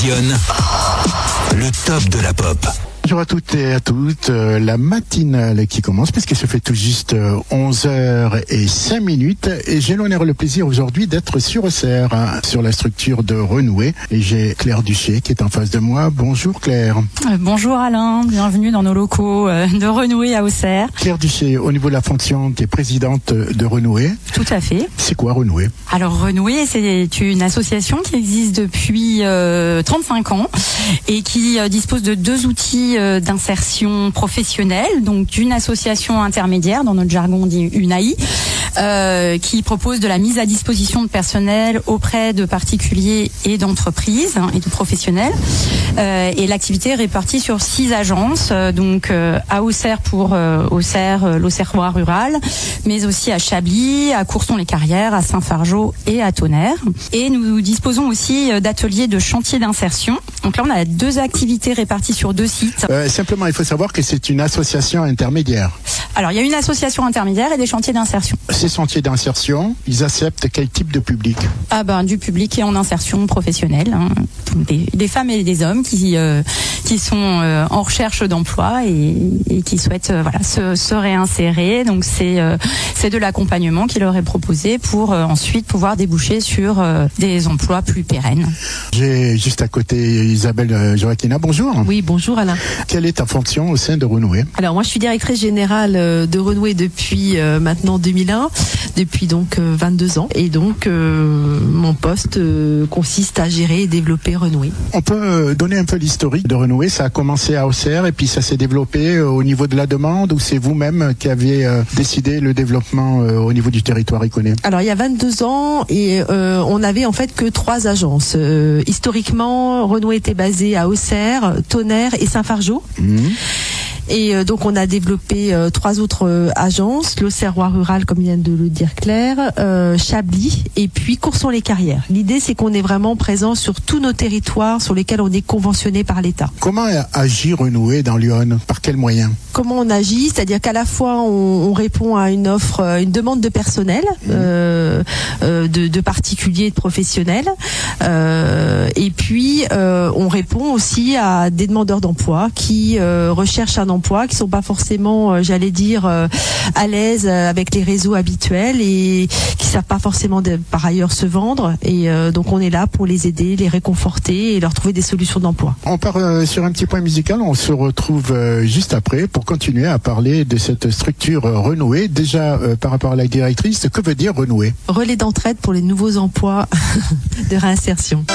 Dionne, le top de la pop. Bonjour à toutes et à toutes, la matinale qui commence puisqu'il se fait tout juste 11h05 et j'ai l'honneur et le plaisir aujourd'hui d'être sur Auxerre, sur la structure de Renouer, et j'ai Claire Duché qui est en face de moi. Bonjour Claire. Bonjour Alain, bienvenue dans nos locaux de Renouer à Auxerre. Claire Duché, au niveau de la fonction, tu es présidente de Renouer. Tout à fait. C'est quoi Renouer? Alors Renouer, c'est une association qui existe depuis 35 ans et qui dispose de deux outils d'insertion professionnelle, donc d'une association intermédiaire, dans notre jargon on dit UNAI, qui propose de la mise à disposition de personnel auprès de particuliers et d'entreprises et de professionnels. Et l'activité est répartie sur 6 agences, donc à Auxerre pour Auxerre, l'Auxerrois rural, mais aussi à Chablis, à Courson-les-Carrières, à Saint-Fargeau et à Tonnerre. Et nous disposons aussi d'ateliers de chantier d'insertion. Donc là, on a 2 activités réparties sur 2 sites. Simplement, il faut savoir que c'est une association intermédiaire. Alors, il y a une association intermédiaire et des chantiers d'insertion. Ces chantiers d'insertion, ils acceptent quel type de public? Du public et en insertion professionnelle, hein. Des femmes et des hommes qui sont en recherche d'emploi et qui souhaitent se réinsérer. Donc c'est de l'accompagnement qui leur est proposé pour ensuite pouvoir déboucher sur des emplois plus pérennes. J'ai juste à côté Isabelle Joaquina. Bonjour. Oui, bonjour Alain. Quelle est ta fonction au sein de Renouer? Alors moi je suis directrice générale de Renouer depuis maintenant 2001, depuis donc 22 ans, et donc mon poste consiste à gérer et développer Renouer. On peut donner un peu l'historique de Renouer. Ça a commencé à Auxerre et puis ça s'est développé au niveau de la demande, ou c'est vous-même qui avez décidé le développement au niveau du territoire iconais? Alors il y a 22 ans et on n'avait en fait que 3 agences. Historiquement, Renouer était basé à Auxerre, Tonnerre et Saint-Fargeau. Et donc on a développé 3 autres agences, l'Auxerrois rural comme vient de le dire Claire, Chablis et puis Courson-les-Carrières. L'idée c'est qu'on est vraiment présent sur tous nos territoires sur lesquels on est conventionné par l'État. Comment agit Renouer dans l'Yonne? Par quels moyens? Comment on agit? C'est-à-dire qu'à la fois on répond à une offre, une demande de personnel, de particuliers et de professionnels, et puis on répond aussi à des demandeurs d'emploi qui recherchent un emploi, qui sont pas forcément, à l'aise avec les réseaux habituels et qui savent pas forcément par ailleurs se vendre. Et donc on est là pour les aider, les réconforter et leur trouver des solutions d'emploi. On part sur un petit point musical. On se retrouve juste après pour continuer à parler de cette structure Renouer. Déjà par rapport à la directrice, que veut dire Renouer? Relais d'entraide pour les nouveaux emplois de réinsertion.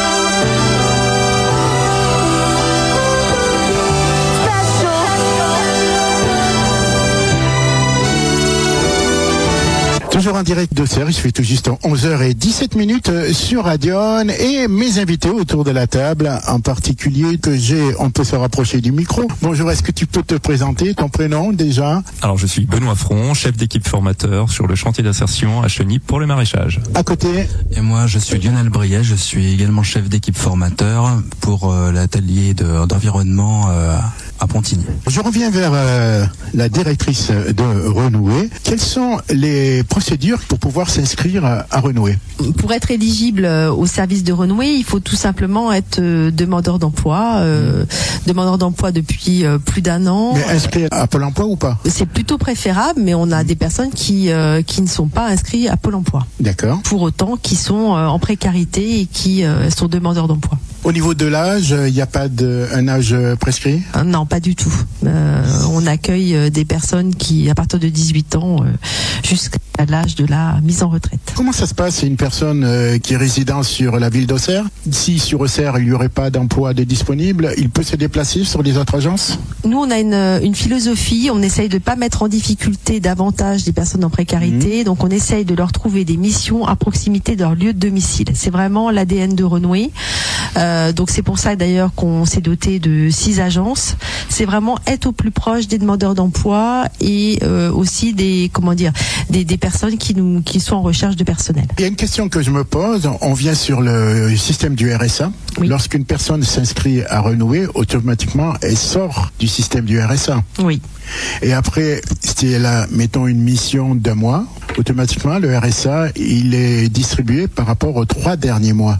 Toujours en direct d'Auxerre, il se fait tout juste 11h17 sur Radion, et mes invités autour de la table, en particulier on peut se rapprocher du micro. Bonjour, est-ce que tu peux te présenter, ton prénom déjà? Alors je suis Benoît Front, chef d'équipe formateur sur le chantier d'insertion à Cheny pour le maraîchage. À côté? Et moi je suis Lionel Briet, je suis également chef d'équipe formateur pour l'atelier d'environnement à Pontigny. Je reviens vers la directrice de Renouer. Quelles sont les procédures pour pouvoir s'inscrire à Renouer? Pour être éligible au service de Renouer, il faut tout simplement être demandeur d'emploi, depuis plus d'1 an. Mais inscrit à Pôle emploi ou pas? C'est plutôt préférable, mais on a des personnes qui ne sont pas inscrites à Pôle emploi. D'accord. Pour autant qui sont en précarité et qui sont demandeurs d'emploi. Au niveau de l'âge, il n'y a pas un âge prescrit? Non, pas du tout. On accueille des personnes qui, à partir de 18 ans, jusqu'à l'âge de la mise en retraite. Comment ça se passe? C'est une personne qui est résidente sur la ville d'Auxerre. Si sur Auxerre, il n'y aurait pas d'emploi de disponible, il peut se déplacer sur les autres agences? Nous, on a une philosophie. On essaye de ne pas mettre en difficulté davantage les personnes en précarité. Donc, on essaye de leur trouver des missions à proximité de leur lieu de domicile. C'est vraiment l'ADN de Renouer. Donc, c'est pour ça d'ailleurs qu'on s'est doté de 6 agences. C'est vraiment être au plus proche des demandeurs d'emploi et aussi des personnes qui sont en recherche de personnel. Il y a une question que je me pose. On vient sur le système du RSA. Oui. Lorsqu'une personne s'inscrit à Renouer, automatiquement, elle sort du système du RSA. Oui. Et après, si elle a, mettons, une mission d'1 mois, automatiquement, le RSA, il est distribué par rapport aux 3 derniers mois.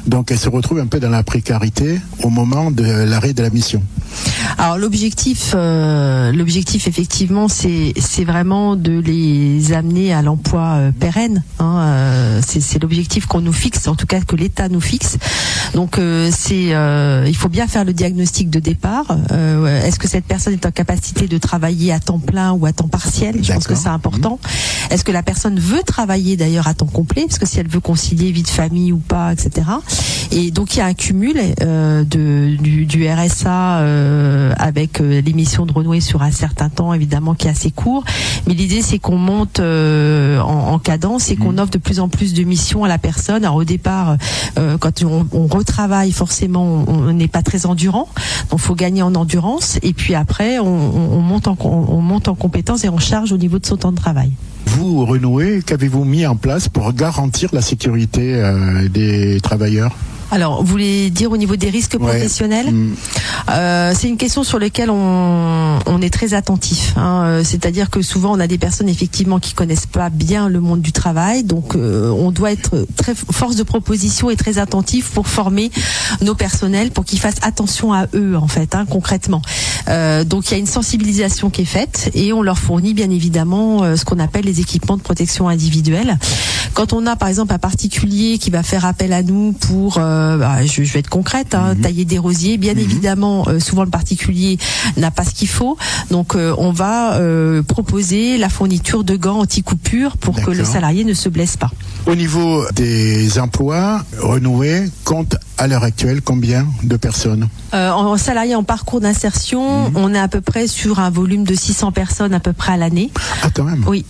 Donc elle se retrouve un peu dans la précarité au moment de l'arrêt de la mission. Alors l'objectif effectivement, c'est vraiment de les amener à l'emploi pérenne. C'est l'objectif qu'on nous fixe, en tout cas que l'État nous fixe. Donc il faut bien faire le diagnostic de départ. Est-ce que cette personne est en capacité de travailler à temps plein ou à temps partiel? Je pense que c'est important. Est-ce que la personne veut travailler d'ailleurs à temps complet? Parce que si elle veut concilier vie de famille ou pas, etc. Et donc il y a un cumul du RSA avec l'émission de Renouer sur un certain temps, évidemment, qui est assez court. Mais l'idée, c'est qu'on monte en cadence et qu'on offre de plus en plus de missions à la personne. Alors au départ, quand on retravaille, forcément, on n'est pas très endurant. Donc il faut gagner en endurance. Et puis après, on monte en compétence et en charge au niveau de son temps de travail. Vous, Renouer, qu'avez-vous mis en place pour garantir la sécurité des travailleurs? Alors, vous voulez dire au niveau des risques professionnels? C'est une question sur laquelle on est très attentif. C'est-à-dire que souvent, on a des personnes effectivement qui connaissent pas bien le monde du travail, donc on doit être très force de proposition et très attentif pour former nos personnels, pour qu'ils fassent attention à eux, en fait, concrètement. Donc, il y a une sensibilisation qui est faite et on leur fournit bien évidemment ce qu'on appelle les équipements de protection individuelle. Quand on a par exemple un particulier qui va faire appel à nous pour je vais être concrète, tailler des rosiers, bien évidemment, souvent le particulier n'a pas ce qu'il faut, donc on va proposer la fourniture de gants anti-coupure pour que le salarié ne se blesse pas. Au niveau des emplois, Renouer compte à l'heure actuelle combien de personnes? En salarié en parcours d'insertion, on est à peu près sur un volume de 600 personnes à peu près à l'année. Ah, quand même. Oui.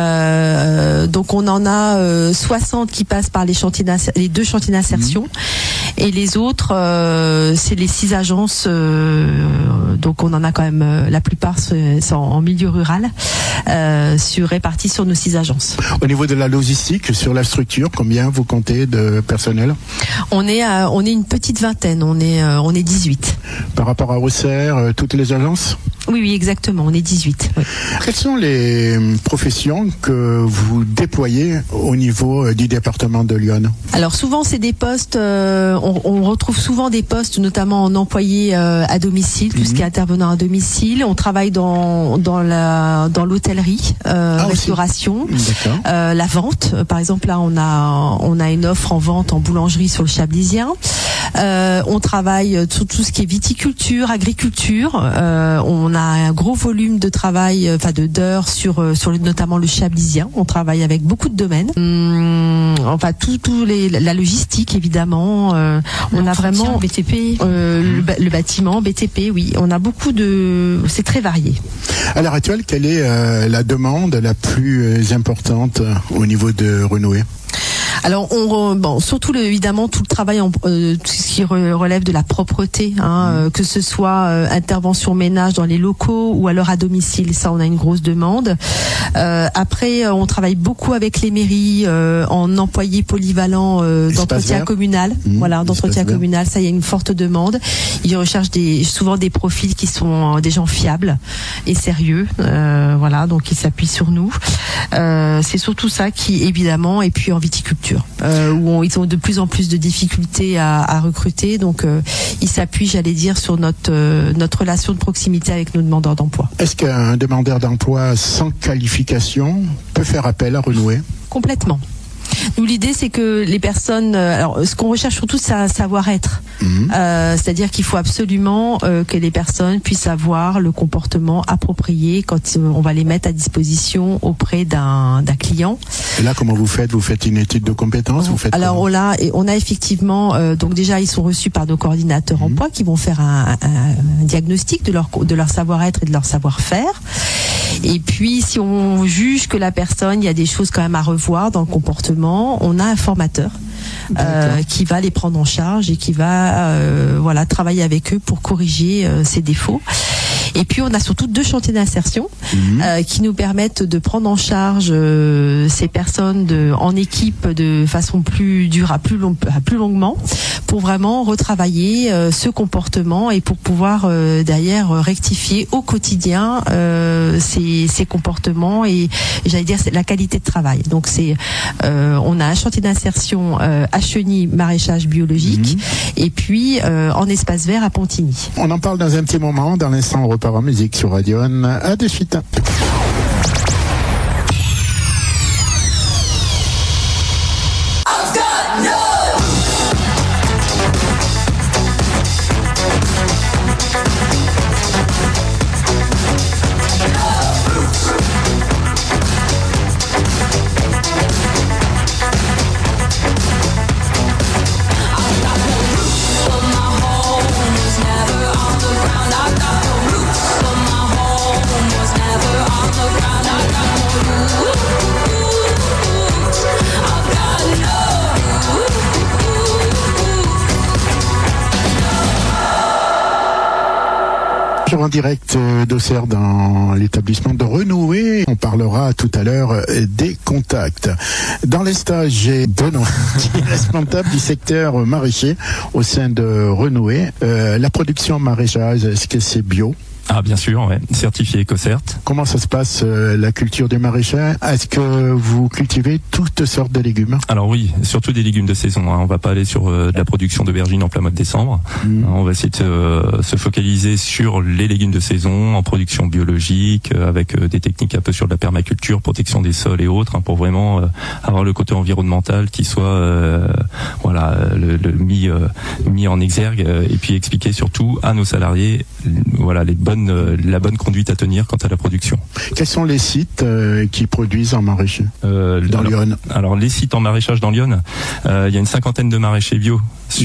Donc on en a 60 qui passent par les 2 chantiers d'insertion. Et les autres, c'est les 6 agences. Donc on en a quand même, la plupart sont en milieu rural, répartis sur nos 6 agences. Au niveau de la logistique, sur la structure, combien vous comptez de personnel? On est une petite vingtaine, on est 18. Par rapport à Auxerre, toutes les agences? Oui, exactement, on est 18. Oui. Quelles sont les professions que vous déployez au niveau du département de Lyon? Alors souvent c'est des postes, on retrouve souvent des postes notamment en employé à domicile, tout ce qui est intervenant à domicile. On travaille dans l'hôtellerie, restauration, la vente. Par exemple là on a une offre en vente en boulangerie sur le Chablisien. On travaille sur tout ce qui est viticulture, agriculture. On a un gros volume de travail, d'heures sur notamment le Chablisien. On travaille avec beaucoup de domaines. La logistique évidemment. On a vraiment BTP, le bâtiment, BTP. Oui, on a beaucoup c'est très varié. À l'heure actuelle, quelle est la demande la plus importante au niveau de Renouer? Alors, surtout évidemment tout le travail, tout ce qui relève de la propreté, que ce soit intervention ménage dans les locaux ou alors à domicile, ça on a une grosse demande. Après, on travaille beaucoup avec les mairies en employés polyvalents d'entretien communal. D'entretien communal, ça il y a une forte demande. Ils recherchent souvent des profils qui sont des gens fiables et sérieux. Donc ils s'appuient sur nous. C'est surtout ça qui évidemment, et puis en viticulture. Où ils ont de plus en plus de difficultés à recruter, donc ils s'appuient, j'allais dire, sur notre relation de proximité avec nos demandeurs d'emploi. Est-ce qu'un demandeur d'emploi sans qualification peut faire appel à Renouer? Complètement. Nous, l'idée, c'est que les personnes... ce qu'on recherche surtout, c'est un savoir-être. C'est-à-dire qu'il faut absolument que les personnes puissent avoir le comportement approprié quand on va les mettre à disposition auprès d'un client. Et là, comment vous faites? Vous faites une étude de compétences? On a effectivement... donc déjà, ils sont reçus par nos coordinateurs emploi qui vont faire un diagnostic de leur savoir-être et de leur savoir-faire. Et puis, si on juge que la personne, il y a des choses quand même à revoir dans le comportement, on a un formateur qui va les prendre en charge et qui va travailler avec eux pour corriger ces défauts. Et puis on a surtout 2 chantiers d'insertion qui nous permettent de prendre en charge ces personnes en équipe de façon plus longuement, pour vraiment retravailler ce comportement et pour pouvoir derrière rectifier au quotidien ces comportements et j'allais dire c'est la qualité de travail. Donc on a un chantier d'insertion à Cheny, maraîchage biologique, et puis en espace vert à Pontigny. On en parle dans un petit moment, dans l'instant on repart en musique sur Radion. À de suite. En direct d'Auxerre dans l'établissement de Renoué. On parlera tout à l'heure des contacts. Dans les stages, j'ai Benoît, qui est responsable du secteur maraîcher au sein de Renoué. La production maraîchage, est-ce que c'est bio ? Ah bien sûr, ouais. Certifié EcoCert. Comment ça se passe la culture des maraîchers ? Est-ce que vous cultivez toutes sortes de légumes ? Alors oui, surtout des légumes de saison. Hein. On va pas aller sur de la production d'aubergines en plein mois de décembre. On va essayer de se focaliser sur les légumes de saison en production biologique, avec des techniques un peu sur de la permaculture, protection des sols et autres, hein, pour vraiment avoir le côté environnemental qui soit mis en exergue et puis expliquer surtout à nos salariés la bonne conduite à tenir quant à la production. Quels sont les sites qui produisent en maraîchage dans Lyon ? Alors les sites en maraîchage dans Lyon, il y a une 50aine de maraîchers bio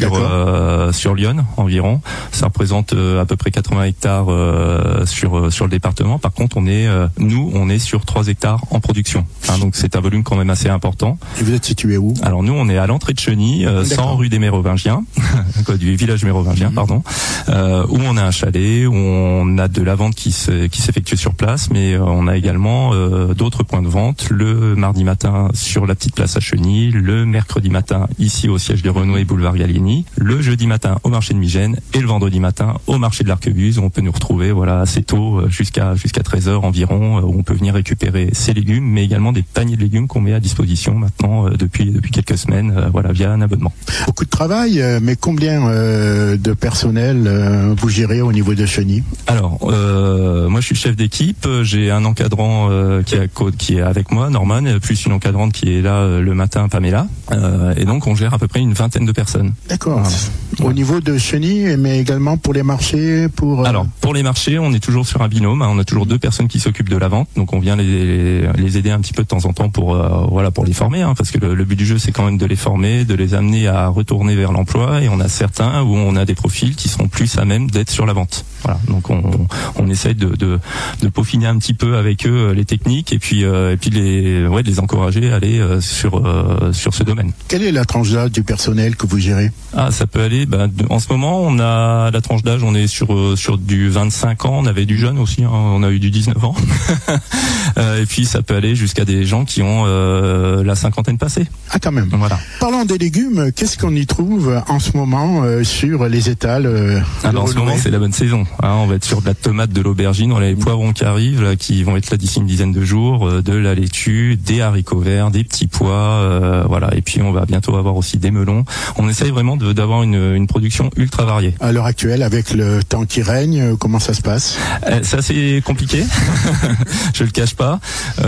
sur Lyon environ. Ça représente à peu près 80 hectares sur le département. Par contre, on est sur 3 hectares en production. Hein, donc c'est un volume quand même assez important. Et vous êtes situé où ? Alors nous, on est à l'entrée de Cheny, 100 rue des Mérovingiens, du village Mérovingien, pardon, où on a un chalet, où on a de la vente qui s'effectue sur place, mais on a également d'autres points de vente, le mardi matin sur la petite place à Cheny, le mercredi matin ici au siège de Renoué, boulevard Gallieni, le jeudi matin au marché de Migène et le vendredi matin au marché de l'Arquebuse, où on peut nous retrouver assez tôt, jusqu'à 13h environ, où on peut venir récupérer ses légumes, mais également des paniers de légumes qu'on met à disposition maintenant depuis quelques semaines, via un abonnement. Beaucoup de travail, mais combien de personnel vous gérez au niveau de Cheny ? Alors, moi je suis chef d'équipe, j'ai un encadrant qui est avec moi, Norman, plus une encadrante qui est là le matin, Pamela, et donc on gère à peu près une vingtaine de personnes. D'accord. Au niveau de Cheny, mais également pour les marchés, Alors, pour les marchés, on est toujours sur un binôme, hein, on a toujours 2 personnes qui s'occupent de la vente, donc on vient les aider un petit peu de temps en temps pour les former, hein, parce que le but du jeu c'est quand même de les former, de les amener à retourner vers l'emploi, et on a certains où on a des profils qui seront plus à même d'être sur la vente. Voilà, donc on essaye de peaufiner un petit peu avec eux les techniques et puis de les encourager à aller sur ce domaine. Quelle est la tranche d'âge du personnel que vous gérez ? Ah, ça peut aller. En ce moment, on a la tranche d'âge, on est sur du 25 ans. On avait du jeune aussi, hein, on a eu du 19 ans. Et puis ça peut aller jusqu'à des gens qui ont la cinquantaine passée. Ah, quand même. Voilà. Parlons des légumes. Qu'est-ce qu'on y trouve en ce moment sur les étals en ce moment, c'est la bonne saison. Hein, on va être sur de la tomate, de l'aubergine, on a les poivrons qui arrivent, là, qui vont être là d'ici une dizaine de jours, de la laitue, des haricots verts, des petits pois, et puis on va bientôt avoir aussi des melons. On essaye vraiment d'avoir une production ultra variée. À l'heure actuelle, avec le temps qui règne, comment ça se passe ? C'est assez compliqué, je le cache pas.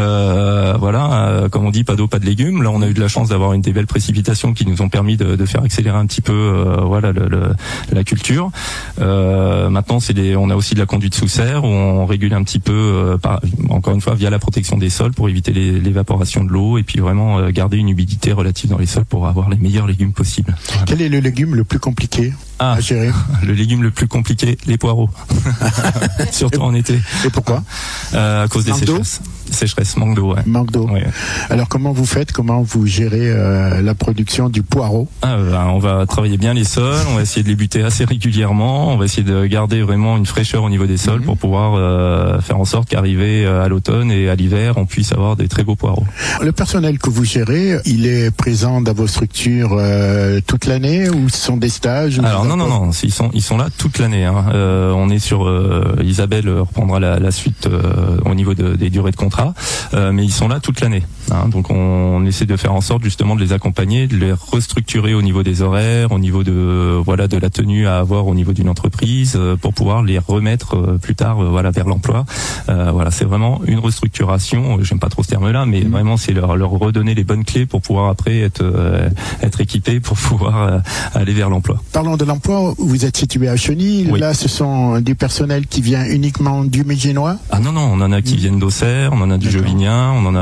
Comme on dit, pas d'eau, pas de légumes. Là, on a eu de la chance d'avoir des belles précipitations qui nous ont permis de faire accélérer un petit peu, la culture. Maintenant, on a aussi de la conduite sous serre où on régule un petit peu, encore une fois, via la protection des sols pour éviter l'évaporation de l'eau et puis vraiment garder une humidité relative dans les sols pour avoir les meilleurs légumes possibles. Voilà. Quel est le légume le plus compliqué à gérer? Le légume le plus compliqué, les poireaux. Surtout en été. Et pourquoi? À cause des Manque d'eau? sécheresses, manque d'eau. Ouais. Manque d'eau. Ouais. Alors comment vous gérez la production du poireau? On va travailler bien les sols, on va essayer de les buter assez régulièrement, on va essayer de garder vraiment une fraîcheur au niveau des sols pour pouvoir faire en sorte qu'arrivé à l'automne et à l'hiver, on puisse avoir des très beaux poireaux. Le personnel que vous gérez, il est présent dans vos structures toute l'année ou ce sont des stages? Alors non, ils sont là toute l'année. Hein. On est sur Isabelle reprendra la suite au niveau des durées de contrat. Mais ils sont là toute l'année. Hein, donc on essaie de faire en sorte justement de les accompagner, de les restructurer au niveau des horaires, au niveau de la tenue à avoir au niveau d'une entreprise, pour pouvoir les remettre plus tard vers l'emploi. C'est vraiment une restructuration. J'aime pas trop ce terme-là, mais vraiment c'est leur redonner les bonnes clés pour pouvoir après être équipés pour pouvoir aller vers l'emploi. Parlons de l'emploi. Vous êtes situé à Cheny. Oui. Là, ce sont du personnel qui vient uniquement du Méginois? Ah non, on en a qui viennent d'Auxerre, on en a du Jovinien, on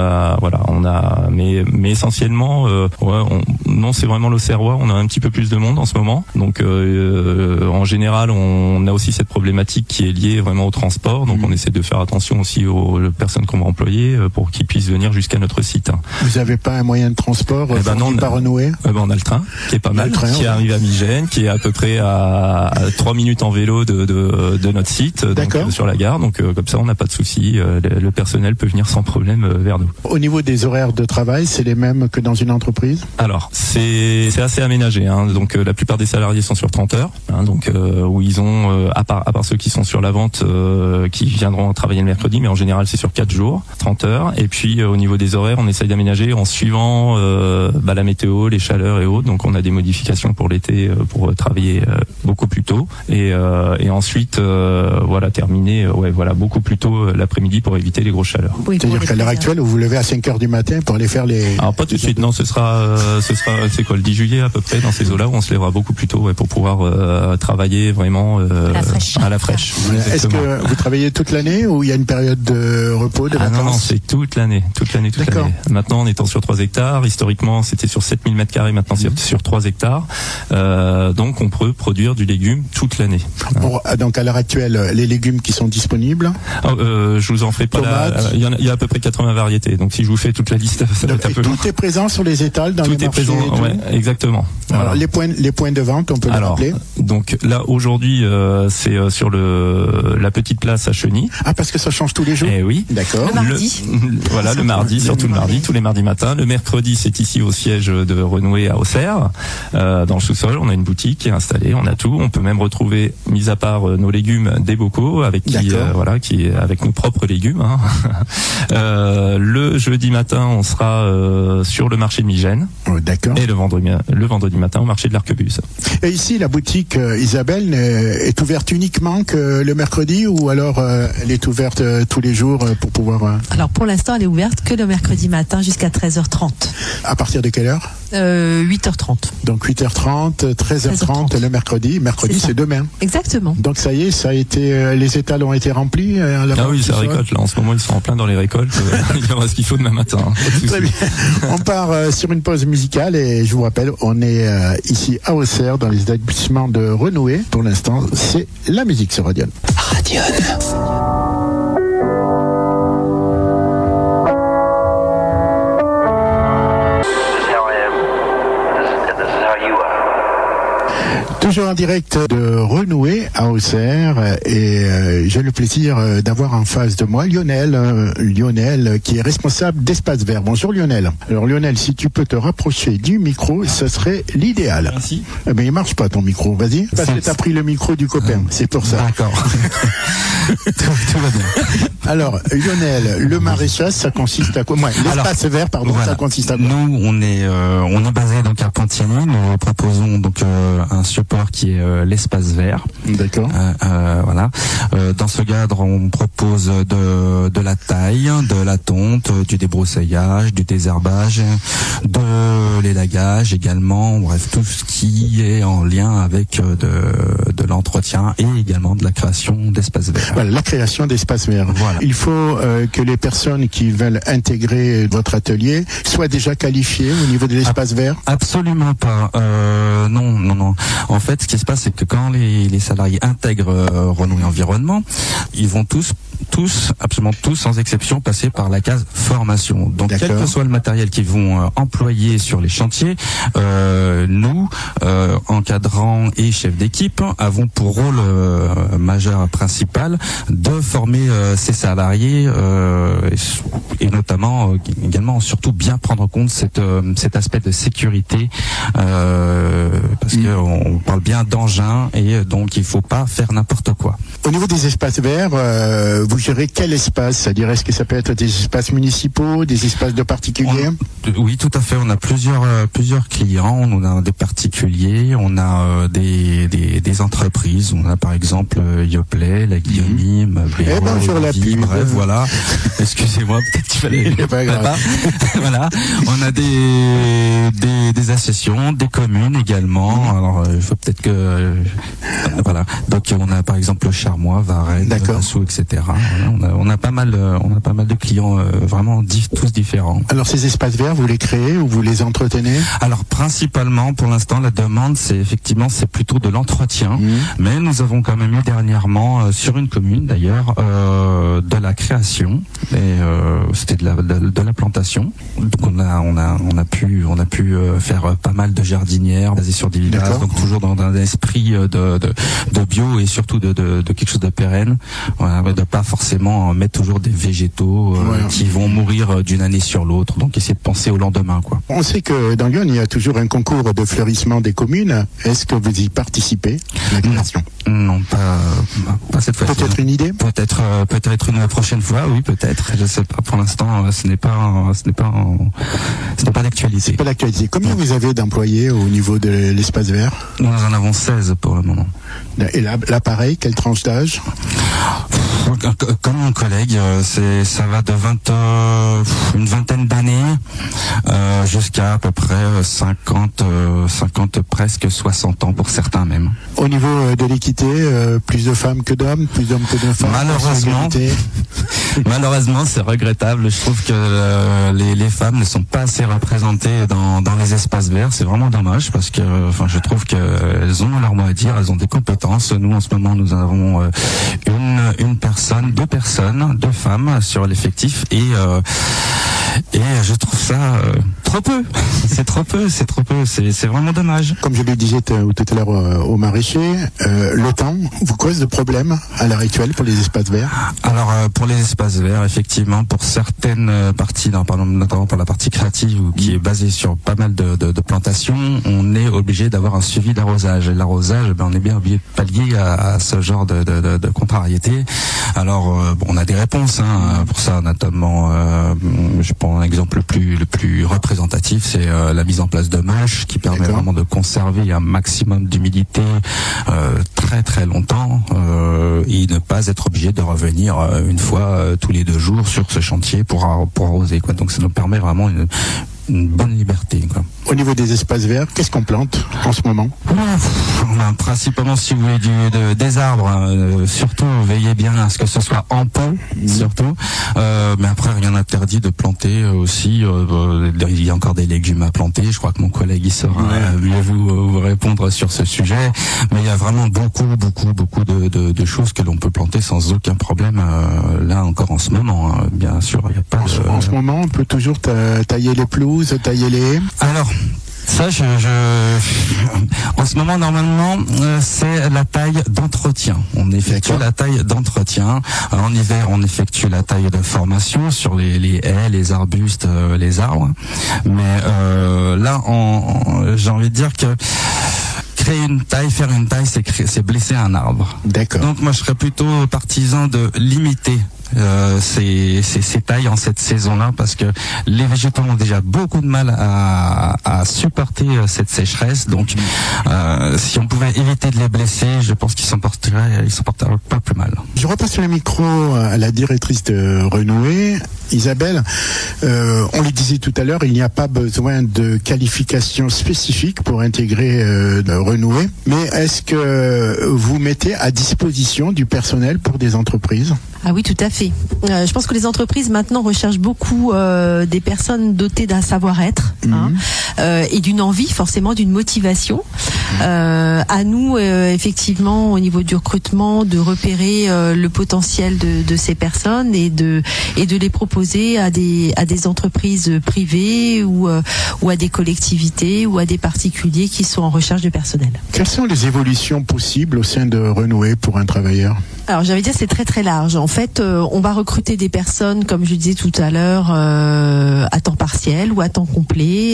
a, mais essentiellement, non, c'est vraiment l'Auxerrois. On a un petit peu plus de monde en ce moment. Donc, en général, on a aussi cette problématique qui est liée vraiment au transport. Donc, on essaie de faire attention aussi aux personnes qu'on va employer pour qu'ils puissent venir jusqu'à notre site. Vous avez pas un moyen de transport par Renoué? On a le train, qui est pas mal, qui arrive à Migène, qui est à peu près à 3 minutes en vélo de notre site, donc, sur la gare. Donc, comme ça, on n'a pas de souci. Le personnel peut venir sans problème vers nous. Au niveau des horaires de travail, c'est les mêmes que dans une entreprise? Alors, c'est assez aménagé. Hein. Donc, la plupart des salariés sont sur 30 heures. Hein, donc, où ils ont, à part ceux qui sont sur la vente, qui viendront travailler le mercredi, mais en général, c'est sur 4 jours, 30 heures. Et puis, au niveau des horaires, on essaye d'aménager en suivant la météo, les chaleurs et autres. Donc, on a des modifications pour l'été pour travailler beaucoup plus tôt. Et ensuite, terminer beaucoup plus tôt l'après-midi pour éviter les grosses chaleurs. Oui, c'est-à-dire qu'à l'heure actuelle, vous vous levez à 5h du matin pour aller faire les... Alors pas tout de suite, non, ce sera c'est quoi, le 10 juillet à peu près, dans ces eaux-là où on se lèvera beaucoup plus tôt pour pouvoir travailler vraiment à la fraîche. Est-ce que vous travaillez toute l'année ou il y a une période de repos, de vacances? Non, c'est toute l'année. Maintenant, on est sur 3 hectares. Historiquement, c'était sur 7000 mètres carrés. Maintenant, c'est sur 3 hectares. Donc, on peut produire du légume toute l'année. Donc, à l'heure actuelle, les légumes qui sont disponibles? Je vous en ferai pas là. Il y a à peu près 80 variétés. Donc, si je vous fais toute la liste, ça va être un peu long. Tout est présent sur les étals dans les marchés? Tout est présent, ouais, exactement. Alors, les points de vente, on peut les rappeler? Donc, là, aujourd'hui, c'est sur la petite place à Cheny. Ah, parce que ça change tous les jours? Eh oui. D'accord. Le mardi. Le mardi, surtout le mardi, tous les mardis matins. Le mercredi, c'est ici au siège de Renoué à Auxerre. Dans le sous-sol, on a une boutique qui est installée, on a tout. On peut même retrouver, mis à part nos légumes, des bocaux avec qui avec nos propres légumes. Hein. Le jeudi matin, on sera sur le marché de Migène. D'accord. Et le vendredi matin au marché de l'Arquebuse. Et ici, la boutique Isabelle est ouverte uniquement que le mercredi ou alors elle est ouverte tous les jours pour pouvoir... Alors pour l'instant, elle est ouverte que le mercredi matin jusqu'à 13h30. À partir de quelle heure? 8h30. Donc 8h30, 13h30 le mercredi. Mercredi, c'est demain. Exactement. Donc ça y est, ça a été, les étals ont été remplis. Oui, ça récolte. Là, en ce moment, ils sont en plein dans les récoltes. Il y aura ce qu'il faut demain matin. Très bien. On part sur une pause musicale et je vous rappelle, on est ici à Auxerre dans les établissements de Renoué. Pour l'instant, c'est la musique sur Radion. Radion. Toujours en direct de Renoué à Auxerre et j'ai le plaisir d'avoir en face de moi Lionel qui est responsable d'Espace Vert. Bonjour Lionel. Alors Lionel, si tu peux te rapprocher du micro, ce serait l'idéal. Merci. Mais il marche pas ton micro, vas-y. Parce que t'as pris le micro du copain, c'est pour ça. D'accord. tout va bien. Alors Lionel, le maraîchage, ça consiste à quoi? L'espace vert, pardon, ça consiste à quoi? Nous, on est basé donc à Pontigny. Nous proposons donc un support qui est l'espace vert. D'accord. Dans ce cadre, on propose de la taille, de la tonte, du débroussaillage, du désherbage, de l'élagage également. Bref, tout ce qui est en lien avec de l'entretien et également de la création d'espaces verts. Voilà, la création d'espaces verts. Voilà. Il faut que les personnes qui veulent intégrer votre atelier soient déjà qualifiées au niveau de l'espace vert? Absolument pas. Non. En en fait, ce qui se passe, c'est que quand les salariés intègrent Renouer Environnement, ils vont tous, absolument tous, sans exception, passer par la case formation. Donc, quel que soit le matériel qu'ils vont employer sur les chantiers, nous, encadrants et chefs d'équipe, avons pour rôle majeur principal de former ces salariés et notamment également surtout bien prendre en compte cet aspect de sécurité parce que on parle bien d'engins et donc il faut pas faire n'importe quoi. Au niveau des espaces verts, vous gérez quel espace? C'est-à-dire, est-ce que ça peut être des espaces municipaux, des espaces de particuliers? Oui, tout à fait. On a plusieurs clients. On a des particuliers, on a des entreprises. On a par exemple Yoplait, la Guillaume, bref, voilà. Excusez-moi, peut-être qu'il fallait. Pas grave. Voilà. On a des associations, des communes également. Alors, il faut peut-être que voilà. Donc, on a par exemple Charmois, Varennes, Bassou, etc. Voilà, on a pas mal de clients vraiment tous différents. Alors, ces espaces verts, vous les créez ou vous les entretenez? Alors, principalement, pour l'instant, la demande, c'est plutôt de l'entretien. Mais nous avons quand même eu dernièrement, sur une commune d'ailleurs, de la création. Et c'était de la plantation. Donc, on a pu faire pas mal de jardinières basées sur des villages. Donc, toujours dans un esprit de bio et surtout de quelque chose de pérenne. Voilà, de pas forcément mettre toujours des végétaux qui vont mourir d'une année sur l'autre. Donc, essayer de penser au lendemain, quoi. On sait que dans Lyon, il y a toujours un concours de fleurissement des communes. Est-ce que vous y participez? Non, pas cette fois. Peut-être une idée? Peut-être une prochaine fois, oui, peut-être. Je sais pas. Pour l'instant, ce n'est pas d'actualité. C'est pas d'actualité. Combien vous avez d'employés au niveau de l'espace vert? Nous en avons 16 pour le moment. Et là, pareil, quelle tranche d'âge? Comme mon collègue, ça va de une vingtaine d'années jusqu'à à peu près 50 presque 60 ans pour certains même. Au niveau de l'équité, plus de femmes que d'hommes, plus d'hommes que de femmes? Malheureusement, c'est regrettable. Je trouve que les femmes ne sont pas assez représentées dans les espaces verts. C'est vraiment dommage parce que, je trouve qu'elles ont leur mot à dire, elles ont des compétences. Nous, en ce moment, nous avons deux femmes sur l'effectif et je trouve ça trop peu. C'est trop peu. C'est vraiment dommage. Comme je le disais tout à l'heure au maraîcher, le temps vous cause de problèmes à l'heure actuelle pour les espaces verts? Alors pour les espaces verts, effectivement, pour certaines parties, notamment pour la partie créative qui est basée sur pas mal de plantations, on est obligé d'avoir un suivi d'arrosage. Et l'arrosage, on est bien obligé de pallier à ce genre de contrariété. Alors on a des réponses pour ça, notamment je prends un exemple le plus représentatif, c'est la mise en place de mâches qui permet vraiment de conserver un maximum d'humidité très très longtemps et ne pas être obligé de revenir une fois tous les 2 jours sur ce chantier pour arroser, quoi. Donc ça nous permet vraiment une bonne liberté, quoi. Au niveau des espaces verts, qu'est-ce qu'on plante en ce moment? On a principalement, si vous voulez, des arbres. Surtout, veillez bien à ce que ce soit en pot, surtout. Mais après, rien n'interdit de planter aussi. Il y a encore des légumes à planter. Je crois que mon collègue il saura mieux vous répondre sur ce sujet. Mais il y a vraiment beaucoup de choses que l'on peut planter sans aucun problème. Là encore en ce moment, bien sûr, il y a pas. En ce moment, on peut toujours tailler les pelouses, tailler les haies. Alors. Ça, en ce moment, normalement, c'est la taille d'entretien. On effectue la taille d'entretien. En hiver, on effectue la taille de formation sur les haies, les arbustes, les arbres. Mais là, j'ai envie de dire que faire une taille, c'est blesser un arbre. D'accord. Donc moi, je serais plutôt partisan de limiter ces tailles en cette saison-là, parce que les végétaux ont déjà beaucoup de mal à supporter cette sécheresse. Donc si on pouvait éviter de les blesser, je pense qu'ils s'en porteraient pas plus mal. Je repasse le micro à la directrice de Renouer, Isabelle. On le disait tout à l'heure, il n'y a pas besoin de qualification spécifique pour intégrer Renouer, mais est-ce que vous mettez à disposition du personnel pour des entreprises? Ah oui, tout à fait. Je pense que les entreprises maintenant recherchent beaucoup des personnes dotées d'un savoir-être et d'une envie, forcément d'une motivation. À nous, effectivement, au niveau du recrutement, de repérer le potentiel de ces personnes et de les proposer à des entreprises privées ou à des collectivités ou à des particuliers qui sont en recherche de personnel. Quelles sont les évolutions possibles au sein de Renouer pour un travailleur ? Alors, j'allais dire, c'est très très large. En fait, on va recruter des personnes, comme je disais tout à l'heure, à temps partiel ou à temps complet,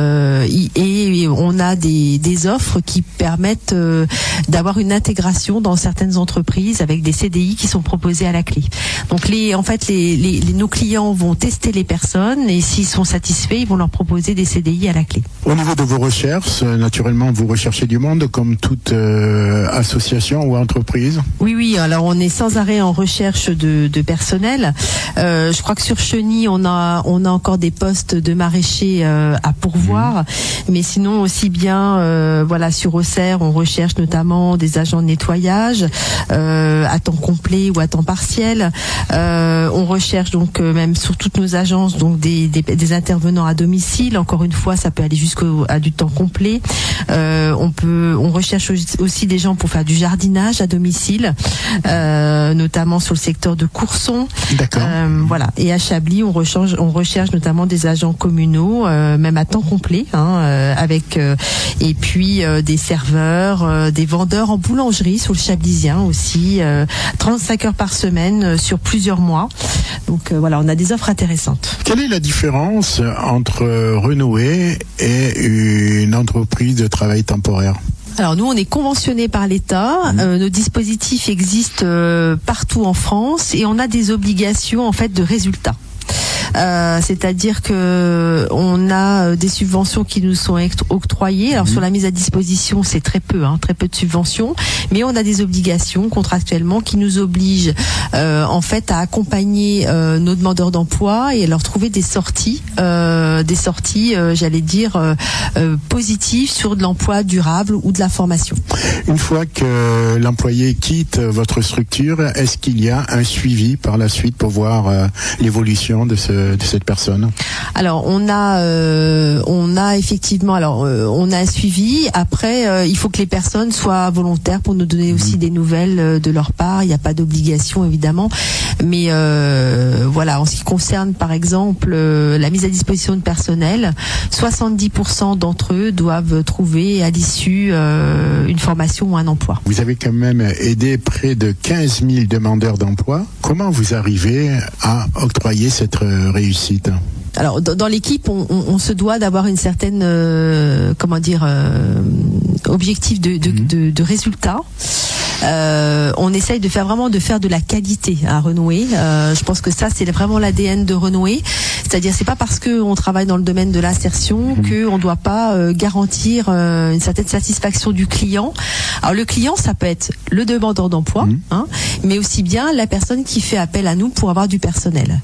et on a des offres qui permettent d'avoir une intégration dans certaines entreprises avec des CDI qui sont proposés à la clé. Donc, nos clients vont tester les personnes et s'ils sont satisfaits, ils vont leur proposer des CDI à la clé. Au niveau de vos recherches, naturellement, vous recherchez du monde comme toute association ou entreprise ? Oui. Alors, on est sans arrêt en recherche de personnel. Je crois que sur Cheny, on a encore des postes de maraîchers à pourvoir, mais sinon aussi bien, sur Auxerre, on recherche notamment des agents de nettoyage à temps complet ou à temps partiel. On recherche donc même sur toutes nos agences donc des intervenants à domicile. Encore une fois, ça peut aller jusqu'à du temps complet. On recherche aussi des gens pour faire du jardinage à domicile, notamment sur le secteur de Courson. D'accord. Et à Chablis, on recherche notamment des agents communaux, même à temps complet, avec et puis des serveurs, des vendeurs en boulangerie sur le Chablisien aussi, 35 heures par semaine sur plusieurs mois. Donc on a des offres intéressantes. Quelle est la différence entre Renouer et une entreprise de travail temporaire ? Alors nous, on est conventionnés par l'État. Nos dispositifs existent partout en France et on a des obligations en fait de résultats. C'est-à-dire que on a des subventions qui nous sont octroyées. Alors sur la mise à disposition, c'est très peu de subventions, mais on a des obligations contractuellement qui nous obligent en fait à accompagner nos demandeurs d'emploi et à leur trouver des sorties, j'allais dire positives sur de l'emploi durable ou de la formation. Une fois que l'employé quitte votre structure, est-ce qu'il y a un suivi par la suite pour voir l'évolution de cette personne ? Alors on a effectivement on a un suivi. Après il faut que les personnes soient volontaires pour nous donner aussi des nouvelles de leur part. Il n'y a pas d'obligation évidemment, mais en ce qui concerne par exemple la mise à disposition de personnel, 70% d'entre eux doivent trouver à l'issue une formation ou un emploi. Vous avez quand même aidé près de 15 000 demandeurs d'emploi. Comment vous arrivez à octroyer cette réussite ? Alors dans l'équipe, on se doit d'avoir une certaine objectif de résultat. On essaye de faire de la qualité à Renouer. Je pense que ça c'est vraiment l'ADN de Renouer. C'est-à-dire c'est pas parce que on travaille dans le domaine de l'insertion que on doit pas garantir une certaine satisfaction du client. Alors le client, ça peut être le demandeur d'emploi, mais aussi bien la personne qui fait appel à nous pour avoir du personnel.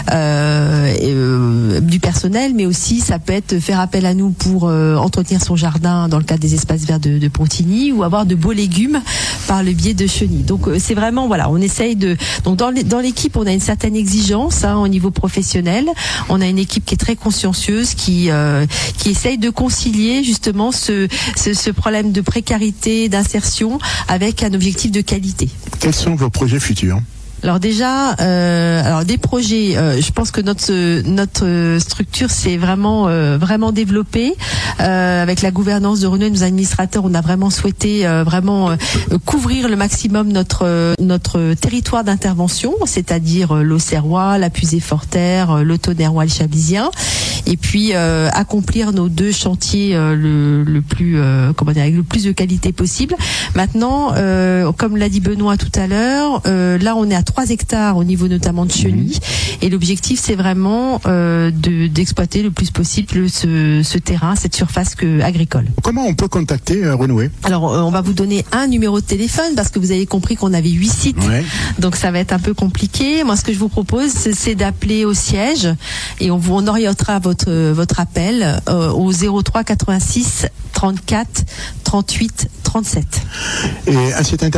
Mais aussi ça peut être faire appel à nous pour entretenir son jardin dans le cadre des espaces verts de Pontigny ou avoir de beaux légumes par le biais de Cheny. Donc c'est vraiment on essaye donc dans l'équipe on a une certaine exigence au niveau professionnel. On a une équipe qui est très consciencieuse qui essaye de concilier justement ce problème de précarité, d'insertion avec un objectif de qualité. Quels sont vos projets futurs ? Alors déjà, des projets. Je pense que notre structure s'est vraiment développée avec la gouvernance de Renouer. Nos administrateurs, on a vraiment souhaité couvrir le maximum notre territoire d'intervention, c'est-à-dire l'Auxerrois, la Puisée-Forterre, le Tonnerrois, le Chablisien, et puis accomplir nos deux chantiers avec le plus de qualité possible. Maintenant, comme l'a dit Benoît tout à l'heure, là on est à 3 hectares au niveau notamment de Cheny, et l'objectif c'est vraiment d'exploiter le plus possible ce terrain, cette surface agricole. Comment on peut contacter Renouer ? Alors on va vous donner un numéro de téléphone parce que vous avez compris qu'on avait 8 sites, donc ça va être un peu compliqué. Moi ce que je vous propose c'est d'appeler au siège et on orientera votre appel au 03 86 34 38 37. Et un site internet ?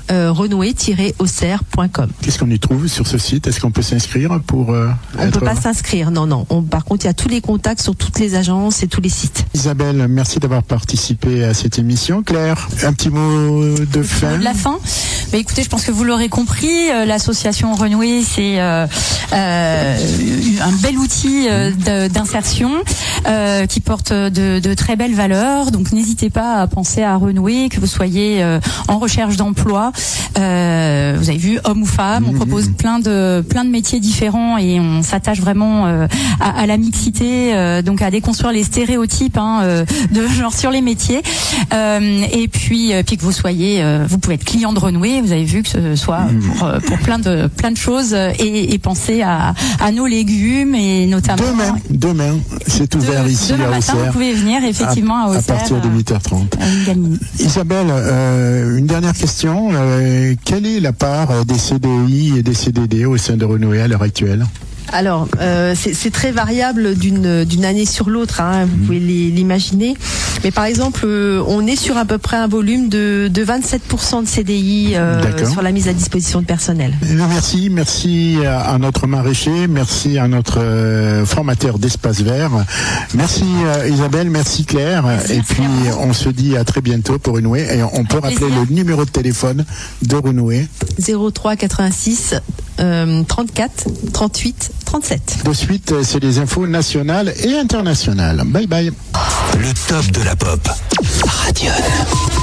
renouer-auxerre.com. Qu'est-ce qu'on y trouve sur ce site? Est-ce qu'on peut s'inscrire pour On ne peut pas s'inscrire, non. Par contre, il y a tous les contacts sur toutes les agences et tous les sites. Isabelle, merci d'avoir participé à cette émission. Claire, un petit mot de fin? De la fin. Écoutez, je pense que vous l'aurez compris, l'association Renouer, c'est un bel outil d'insertion qui porte de très belles valeurs. Donc n'hésitez pas à penser à renouer, que vous soyez en recherche d'emploi. Vous avez vu, homme ou femme, on propose plein de métiers différents et on s'attache vraiment à la mixité, donc à déconstruire les stéréotypes de genre sur les métiers. Et puis que vous soyez, vous pouvez être client de Renouer. Vous avez vu que ce soit pour plein de choses et penser à nos légumes et notamment. Demain, c'est ouvert ici demain à matin, Auxerre. vous pouvez venir effectivement à Auxerre. À partir de 8h30. Isabelle, une dernière question. Quelle est la part des CDI et des CDD au sein de Renouer à l'heure actuelle? Alors, c'est très variable d'une année sur l'autre, vous pouvez l'imaginer. Mais par exemple, on est sur à peu près un volume de 27% de CDI sur la mise à disposition de personnel. Merci à notre maraîcher, merci à notre formateur d'espace vert. Merci Isabelle, merci Claire. Merci, et puis on se dit à très bientôt pour Renouer. Et on peut rappeler le numéro de téléphone de Renouer. 03 86 34 38 37. De suite, c'est les infos nationales et internationales. Bye bye. Le top de la pop. Radion.